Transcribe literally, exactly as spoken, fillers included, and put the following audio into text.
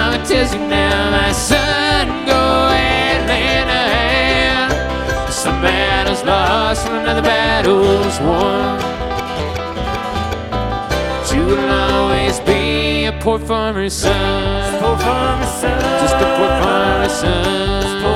song tells you now, my son, go and lend a hand. Some battles lost and another battle's won. But you will always be a poor farmer's son. Poor farmer's son. Just a poor farmer's son.